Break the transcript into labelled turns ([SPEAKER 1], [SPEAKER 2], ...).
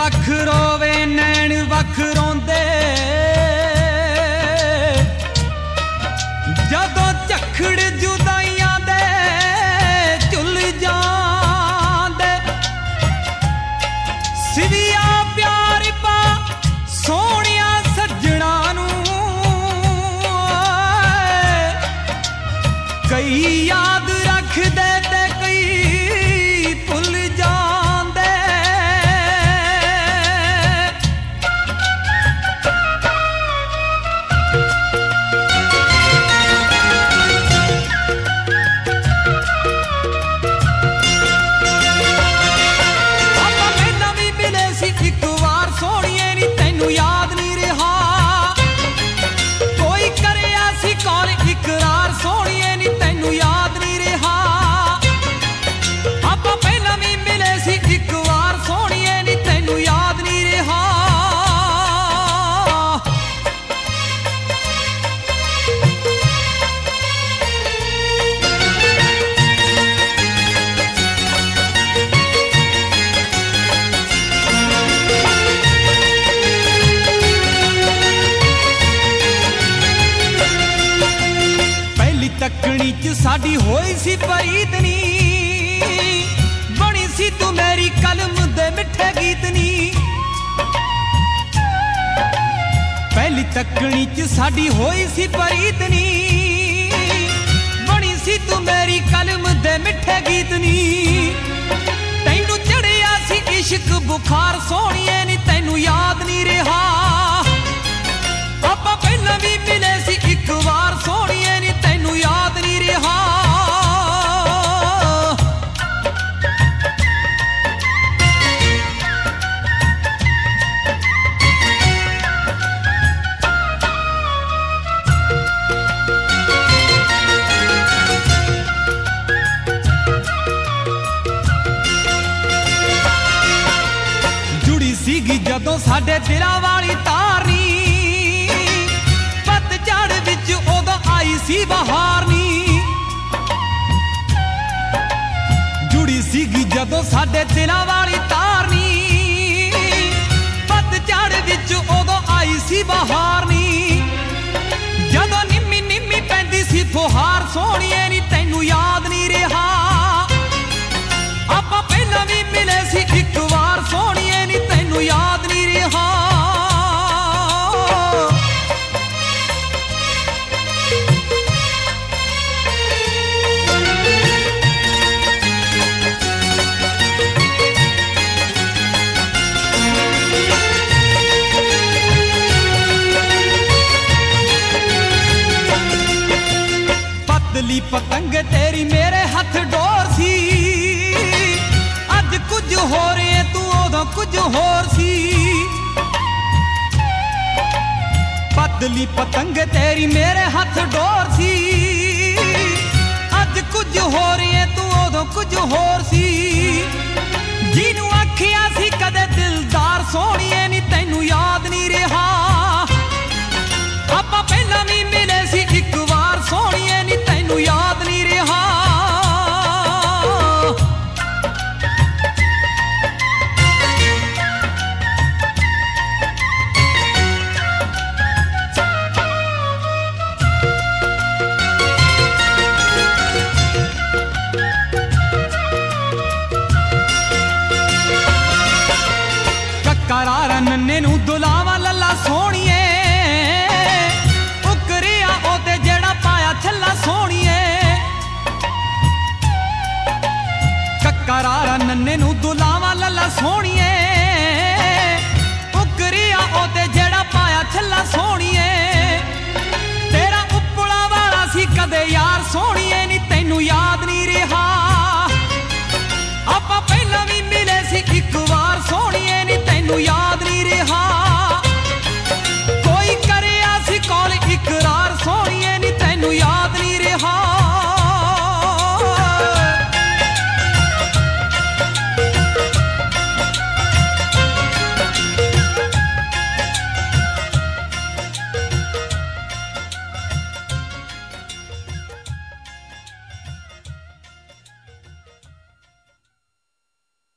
[SPEAKER 1] वख रोवे नैन वख रोंदे जदों झखड़ जुदाइयां दे झुल जांदे सिविया प्यार पा सोहणिया सज्जणा नूं कई याद रखदे ते कई भुल जांदे एक बार सोहणिए नी तैनू याद नहीं रहा कोई करे ऐसी कौन इकरार सोहणिए नी तैनू याद नहीं रहा आपां पहलां भी मिले सी एक बार सोहणिए नी तैनू याद नहीं रहा तकनी च साडी होई सी परीतनी बनी सी तू मेरी कलम दे मिठे गीतनी पहली तकनी च साडी होई सी परीतनी बनी सी तू मेरी कलम दे मिठे गीतनी तैनू चढ़िया सी इश्क बुखार सोहणिए नी तैनू याद नहीं रहा आपां पहलां भी मिले सी एक बार सोहणिए नी तैनू याद नहीं रहा जुड़ी सीगी जदों साडे दिलां वाली तार नी पतझड़ विच उदों आई सी बहार नी जुड़ी सीगी जदों साडे दिलां वाली तार नी पतझड़ विच उदों आई सी बहार नी जदों निम्मी निम्मी पैंदी सी फुहार सोहणिए नी तैनू याद नहीं रहा आपां पहलां भी मिले सी एक बार सोहणिए नी तैनू याद नहीं रहा पतली पतंग तेरी मेरे हथ डोर सी अज कुछ हो रहे तू उदों कुछ होर सी पतली पतंग तेरी मेरे हथ डोर सी अज कुछ हो रहे तू उदों कुछ होर सी जिनू आखिया सी कदे दिलदार सोहणिए नी तैनू याद नहीं रहा आपां पहलां भी मिले सी एक बार सोहणिए नी तैनू याद नहीं रहा कक्करारा नन्ने नू दुलावा लल्ला सोहणिए उकरिया ओते जेड़ा पाया छल्ला सोहणिए कक्करारा नन्ने नू दुलावा लल्ला सोहणिए